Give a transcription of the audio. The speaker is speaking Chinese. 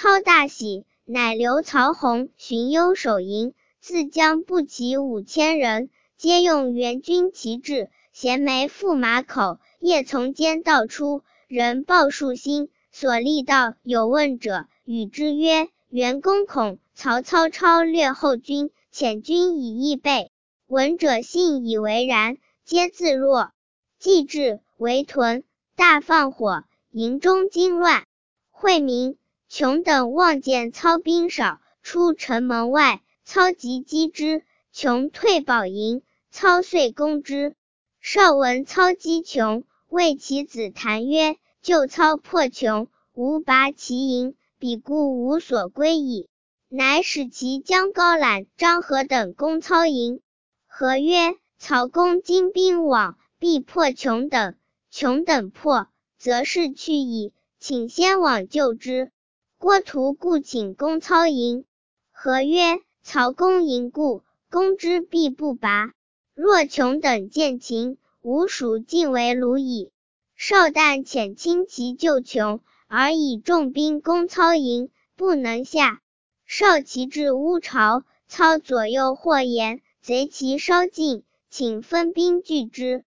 操大喜，乃留曹洪寻幽守营，自将步骑5000人，皆用援军旗帜，衔枚赴马口，夜从间道出，人报数星，所历道有问者，与之曰：袁公恐曹操超略后军，遣军以易备。闻者信以为然，皆自若。既至，围屯，大放火，营中惊乱。会明，琼等望见操兵少，出城门外，操即击之，琼退保营，操遂攻之。少闻操击琼，谓其子谭曰：救操破琼，吾拔其营，彼故无所归矣。乃使其将高览、张合等攻操营。合曰：曹公精兵往，必破琼等，琼等破，则是去矣，请先往救之。郭图故请攻操营。合曰：曹公营固，攻之必不拔。若琼等见秦，吾属尽为虏矣。少旦遣轻骑救琼，而以重兵攻操营，不能下。少骑至乌巢，操左右或言，贼骑稍近，请分兵拒之。